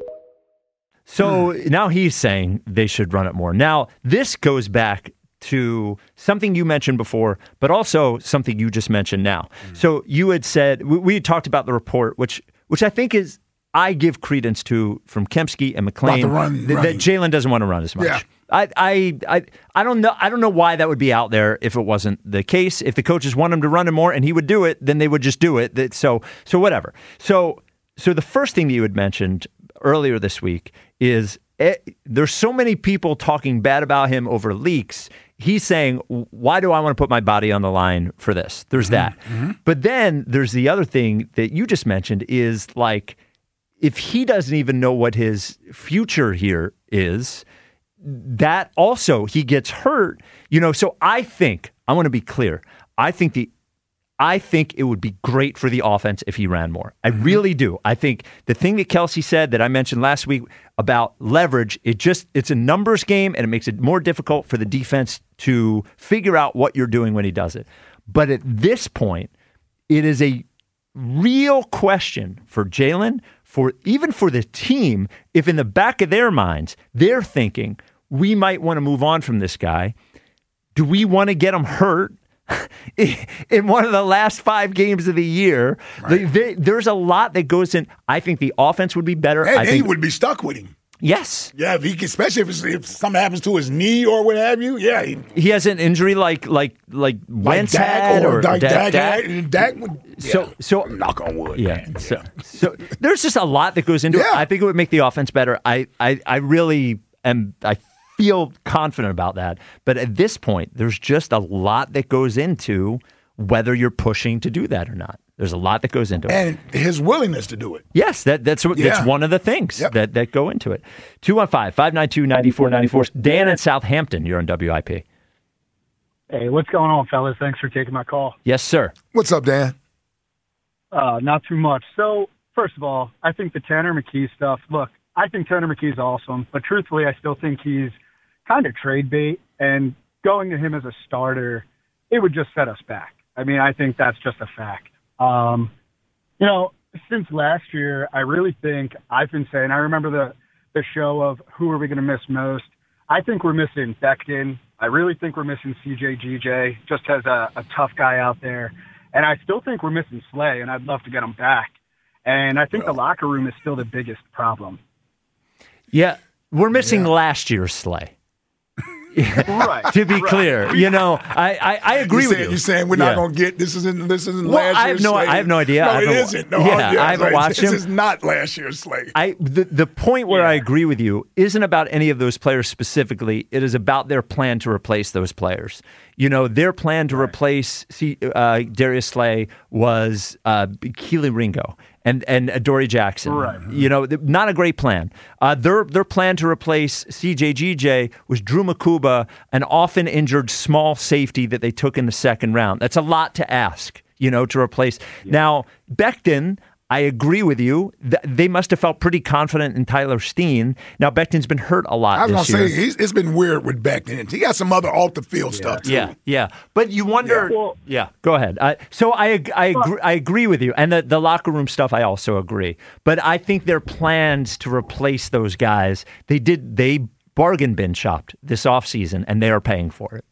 So now he's saying they should run it more. Now, this goes back to something you mentioned before, but also something you just mentioned now. Mm. So you had said, we, we had talked about the report, which which I think is, I give credence to from Kempski and McClain, run, th- that Jalen doesn't want to run as much. Yeah. I, I I I don't know I don't know why that would be out there if it wasn't the case. If the coaches want him to run him more and he would do it, then they would just do it. That, so so whatever. So so the first thing that you had mentioned earlier this week is it, there's so many people talking bad about him over leaks. He's saying, why do I want to put my body on the line for this? There's mm-hmm. that. Mm-hmm. But then there's the other thing that you just mentioned is like, if he doesn't even know what his future here is, that also he gets hurt. You know, so I think, I want to be clear. I think the I think it would be great for the offense if he ran more. I mm-hmm. really do. I think the thing that Kelce said that I mentioned last week about leverage, it just it's a numbers game and it makes it more difficult for the defense to figure out what you're doing when he does it. But at this point, it is a real question for Jalen, for even for the team, if in the back of their minds, they're thinking, we might want to move on from this guy. Do we want to get him hurt in one of the last five games of the year? Right. They, they, there's a lot that goes in. I think the offense would be better. And I he think, would be stuck with him. Yes. Yeah, if he, especially if, if something happens to his knee or what have you. Yeah, he, he has an injury like like like Wentz like had or, or Dak. Dak. Dak, Dak, Dak would, yeah. So so knock on wood. Yeah. Man. So so there's just a lot that goes into yeah. it. I think it would make the offense better. I I, I really am. I feel confident about that. But at this point, there's just a lot that goes into whether you're pushing to do that or not. There's a lot that goes into it. And his willingness to do it. Yes, that, that's what, yeah. that's one of the things yep. that, that go into it. two one five, five nine two, nine four nine four. Dan in Southampton, you're on W I P. Hey, what's going on, fellas? Thanks for taking my call. Yes, sir. What's up, Dan? Uh, not too much. So, first of all, I think the Tanner McKee stuff, look, I think Tanner McKee's awesome, but truthfully, I still think he's kind of trade bait, and going to him as a starter, it would just set us back. I mean, I think that's just a fact. Um, you know, since last year, I really think I've been saying, I remember the, the show of who are we going to miss most. I think we're missing Becton. I really think we're missing C J G J, just as a, a tough guy out there. And I still think we're missing Slay, and I'd love to get him back. And I think well. the locker room is still the biggest problem. Yeah, we're missing yeah. last year's Slay. Right. To be right. clear, you know, I, I, I agree you're with saying, you. You're saying we're yeah. not going to get this isn't this isn't well, last I year's have no, Slay. I have no idea. No, I it isn't. No, yeah, yeah, I haven't right. watched this him. This is not last year's Slay. I the the point where yeah. I agree with you isn't about any of those players specifically. It is about their plan to replace those players. You know, their plan to right. replace uh, Darius Slay was uh, Keely Ringo and and Adoree Jackson. Right. You know, not a great plan. Uh, their their plan to replace C J G J was Drew Makuba, an often injured small safety that they took in the second round. That's a lot to ask, you know, to replace. Yeah. Now, Becton, I agree with you. They must have felt pretty confident in Tyler Steen. Now, Becton's been hurt a lot I was this going to year. say, he's, it's been weird with Becton. He got some other off-the-field yeah. stuff, too. Yeah, yeah. But you wonder... Yeah, well, yeah go ahead. Uh, so I I agree, I agree with you. And the, the locker room stuff, I also agree. But I think their plans to replace those guys, they did they bargain bin shopped this offseason, and they are paying for it.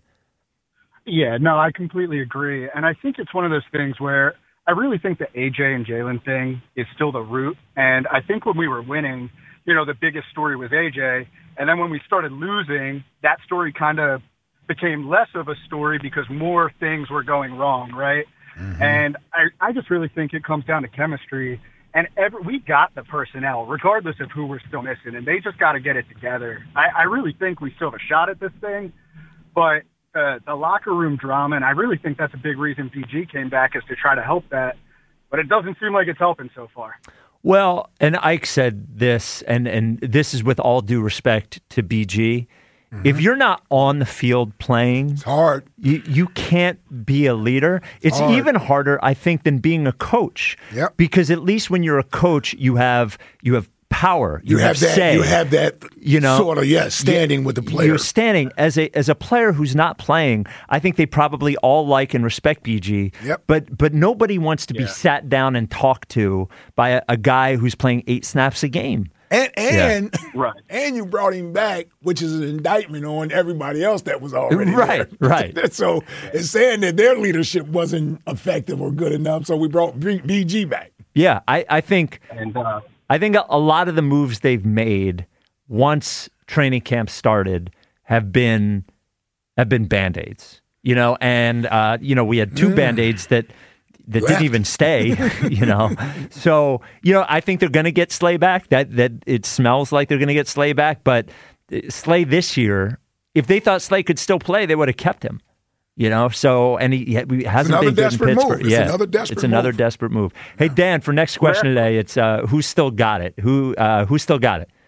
Yeah, no, I completely agree. And I think it's one of those things where I really think the A J and Jalen thing is still the root. And I think when we were winning, you know, the biggest story was A J. And then when we started losing, that story kind of became less of a story because more things were going wrong, right? Mm-hmm. And I, I just really think it comes down to chemistry. And every, we got the personnel, regardless of who we're still missing, and they just got to get it together. I, I really think we still have a shot at this thing, but uh, the locker room drama, and I really think that's a big reason B G came back, is to try to help that. But it doesn't seem like it's helping so far. Well, and Ike said this, and, and this is with all due respect to B G. Mm-hmm. If you're not on the field playing, it's hard. You, you can't be a leader. It's hard. Even harder, I think, than being a coach. Yep. Because at least when you're a coach, you have you have power. You, you have, have that. Say, you have that. You know, sort of yeah, standing you, with the player. You're standing as a as a player who's not playing. I think they probably all like and respect B G. Yep. But but nobody wants to yeah. be sat down and talked to by a, a guy who's playing eight snaps a game. And and yeah. right. and you brought him back, which is an indictment on everybody else that was already right, there. Right. So it's saying that their leadership wasn't effective or good enough. So we brought B G back. Yeah, I, I think and, uh, I think a lot of the moves they've made once training camp started have been have been Band-Aids. You know, and uh, you know, we had two mm. Band-Aids that. That Left. didn't even stay, you know. So, you know, I think they're going to get Slay back. That that it smells like they're going to get Slay back. But Slay this year, if they thought Slay could still play, they would have kept him. You know. So, and he, he hasn't been good in Pittsburgh. It's yeah, another desperate it's another move. desperate move. Hey, Dan, for next question today, it's uh, who's still got it? Who uh, who still got it?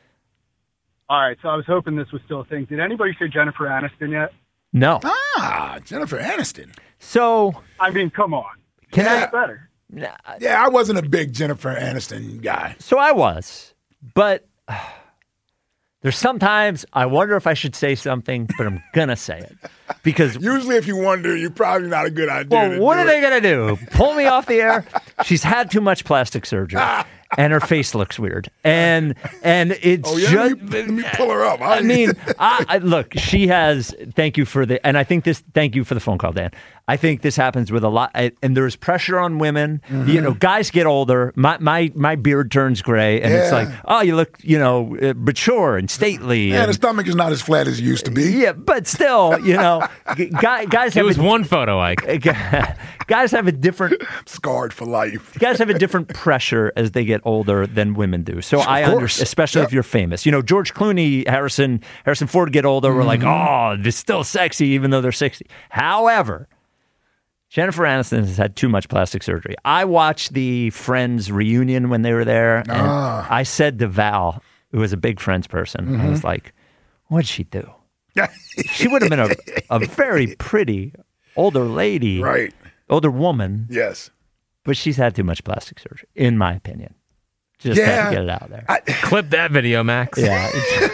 All right. So I was hoping this was still a thing. Did anybody say Jennifer Aniston yet? No. Ah, Jennifer Aniston. So I mean, come on. Can yeah, I? Better. Yeah, I wasn't a big Jennifer Aniston guy. So I was, but uh, there's sometimes I wonder if I should say something, but I'm gonna say it because usually, if you wonder, you're probably not a good idea. Well, what are they gonna do? Pull me off the air? She's had too much plastic surgery. And her face looks weird, and and it's oh, yeah? just. Let me, let me pull her up. I mean, I, I, look, she has. Thank you for the, and I think this. Thank you for the phone call, Dan. I think this happens with a lot, and there's pressure on women. Mm-hmm. You know, guys get older. My my my beard turns gray, and yeah. it's like, oh, you look, you know, mature and stately. Yeah, and, the stomach is not as flat as it used to be. Yeah, but still, you know, guys. guys have it was a, one photo, Ike. Guys have a different scarred for life. Guys have a different pressure as they get older than women do. So of I course. understand, especially yep. if you're famous. You know, George Clooney, Harrison, Harrison Ford get older. We're mm-hmm. like, oh, they're still sexy even though they're sixty. However, Jennifer Aniston has had too much plastic surgery. I watched the Friends reunion when they were there, and ah. I said to Val, who was a big Friends person, mm-hmm. I was like, what'd she do? She would have been a, a very pretty older lady. Right. Older woman. Yes. But she's had too much plastic surgery, in my opinion. Just Yeah. had to get it out there. I, Clip that video, Max. Yeah.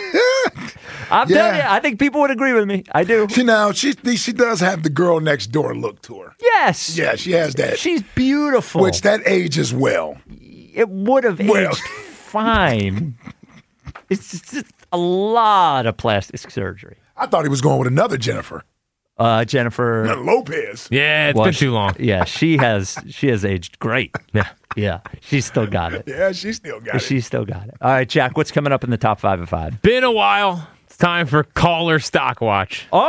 I'm Yeah. telling you, I think people would agree with me. I do. She now she she does have the girl next door look to her. Yes. Yeah, she has that. She's beautiful. Which that ages well. It would have Well. aged fine. It's just a lot of plastic surgery. I thought he was going with another Jennifer. Uh, Jennifer Lopez. Yeah, it's well, been she- too long. Yeah, she has she has aged great. Yeah, yeah, she's still got it. Yeah, she still got it. She's still got it. All right, Jack, what's coming up in the top five of five? Been a while. It's time for Caller Stock Watch. Oh,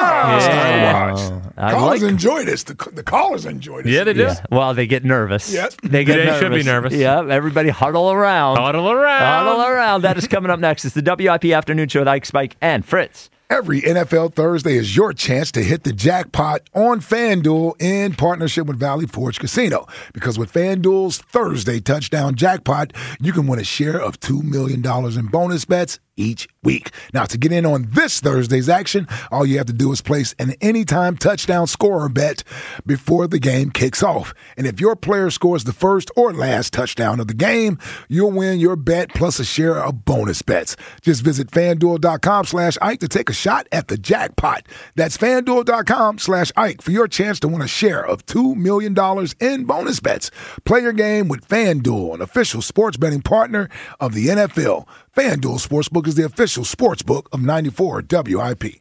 Yeah. I Callers like- enjoy this. The, the callers enjoy this. Yeah, they do. Yeah. Well, they get nervous. Yes. They get They nervous. should be nervous. Yeah, everybody huddle around. Huddle around. Huddle around. That is coming up next. It's the W I P Afternoon Show with Ike, Spike, and Fritz. Every N F L Thursday is your chance to hit the jackpot on FanDuel in partnership with Valley Forge Casino. Because with FanDuel's Thursday touchdown jackpot, you can win a share of two million dollars in bonus bets each week. Now, to get in on this Thursday's action, all you have to do is place an anytime touchdown scorer bet before the game kicks off. And if your player scores the first or last touchdown of the game, you'll win your bet plus a share of bonus bets. Just visit FanDuel.com slash Ike to take a shot at the jackpot. That's FanDuel.com slash Ike for your chance to win a share of two million dollars in bonus bets. Play your game with FanDuel, an official sports betting partner of the N F L. FanDuel Sportsbook is the official sportsbook of ninety-four W I P.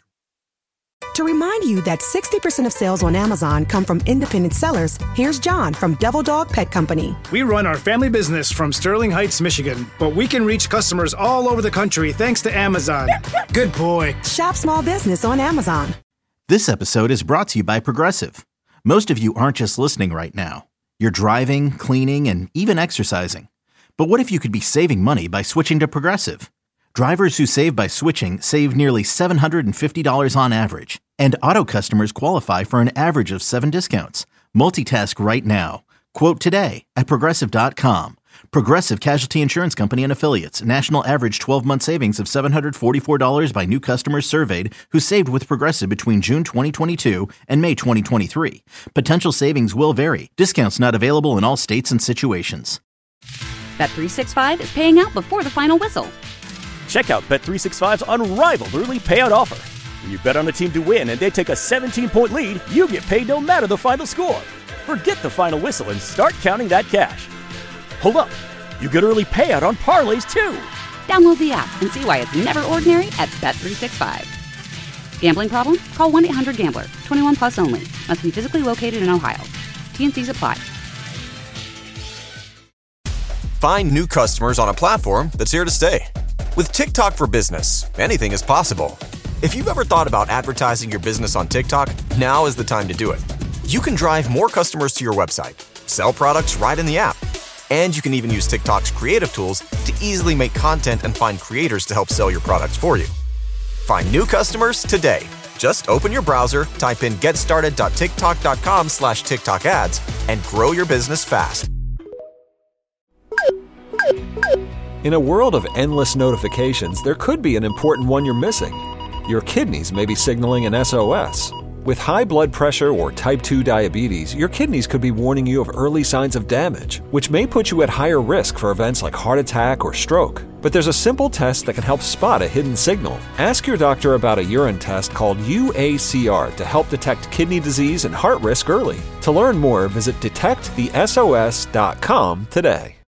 To remind you that sixty percent of sales on Amazon come from independent sellers, here's John from Devil Dog Pet Company. We run our family business from Sterling Heights, Michigan, but we can reach customers all over the country thanks to Amazon. Good boy. Shop small business on Amazon. This episode is brought to you by Progressive. Most of you aren't just listening right now. You're driving, cleaning, and even exercising. But what if you could be saving money by switching to Progressive? Drivers who save by switching save nearly seven hundred fifty dollars on average. And auto customers qualify for an average of seven discounts. Multitask right now. Quote today at Progressive dot com. Progressive Casualty Insurance Company and Affiliates. National average twelve-month savings of seven hundred forty-four dollars by new customers surveyed who saved with Progressive between June twenty twenty-two and May twenty twenty-three. Potential savings will vary. Discounts not available in all states and situations. Bet three sixty-five is paying out before the final whistle. Check out Bet three sixty-five's unrivaled early payout offer. When you bet on a team to win and they take a seventeen-point lead, you get paid no matter the final score. Forget the final whistle and start counting that cash. Hold up. You get early payout on parlays, too. Download the app and see why it's never ordinary at Bet three sixty-five. Gambling problem? Call one eight hundred gambler. twenty-one plus only. Must be physically located in Ohio. T N Cs apply. Find new customers on a platform that's here to stay. With TikTok for Business, anything is possible. If you've ever thought about advertising your business on TikTok, now is the time to do it. You can drive more customers to your website, sell products right in the app, and you can even use TikTok's creative tools to easily make content and find creators to help sell your products for you. Find new customers today. Just open your browser, type in getstarted.tiktok.com slash TikTok ads, and grow your business fast. In a world of endless notifications, there could be an important one you're missing. Your kidneys may be signaling an S O S. With high blood pressure or type two diabetes, your kidneys could be warning you of early signs of damage, which may put you at higher risk for events like heart attack or stroke. But there's a simple test that can help spot a hidden signal. Ask your doctor about a urine test called U A C R to help detect kidney disease and heart risk early. To learn more, visit detect the S O S dot com today.